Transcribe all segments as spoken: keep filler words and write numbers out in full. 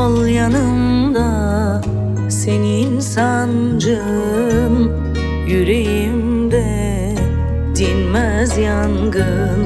Sol yanımda senin sancın, yüreğimde dinmez yangın.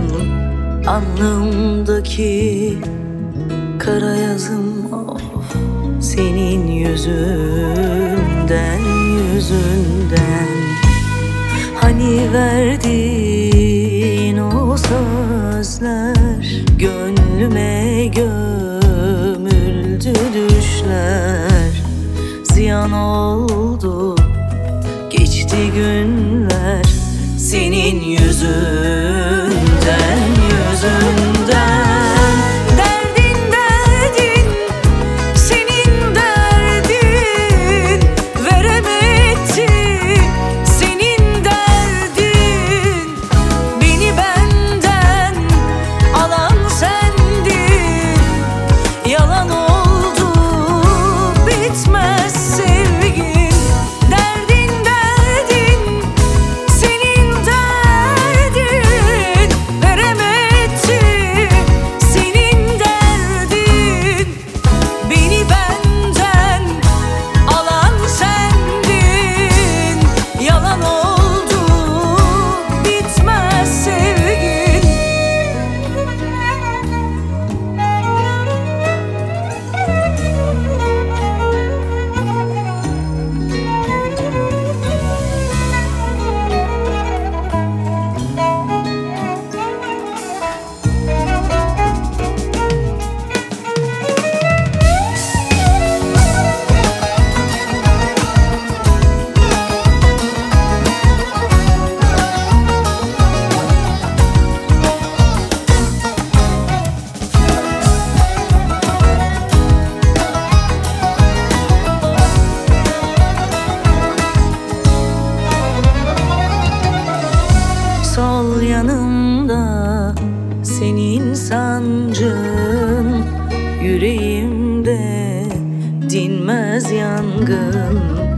Alnımdaki kara yazım of, senin yüzünden, yüzünden. Hani verdiğin o sözler gönlüme gömüldü düşler. Ziyan oldu, geçti günler senin yüzünden, yüzünden. Derdin derdin, senin derdin, veremetti senin derdin. Beni benden alan sendin, yalan oldu bitmez sevgin. Derdin derdin, senin derdin, veremetti senin derdin. Beni benden alan sendin, yalan oldu bitmez sevgin. Sol yanımda senin sancın, yüreğimde dinmez yangın.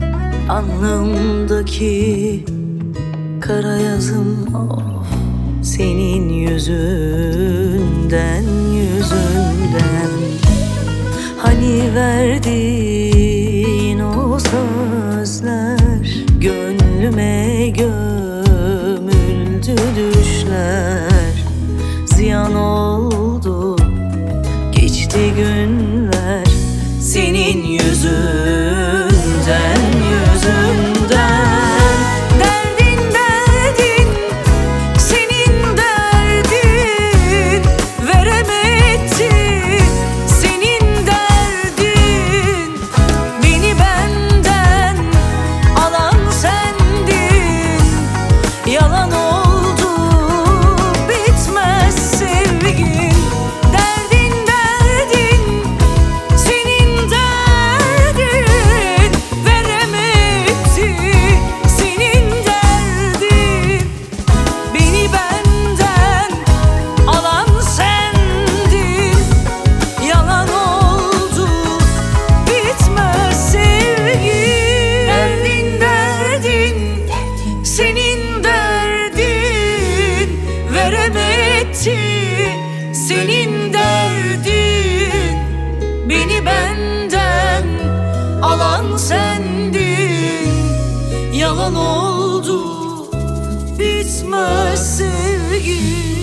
Alnımdaki kara yazım of, senin yüzünden, yüzünden. Hani verdiğin o sözler gönlüme gömüldü düşler. Ziyan oldu, geçti günler senin yüzünden, yüzünden. Derdin derdin, senin derdin, veremetti senin derdin. Beni benden alan sendin, yalan oldu bitmez sevgin. Derdin derdin, senin derdin, veremetti senin derdin. Beni benden alan sendin, yalan oldu bitmez sevgin. Derdin derdin, senin derdin, veremetti senin derdin. Beni benden alan sendin, yalan oldu bitmez sevgin.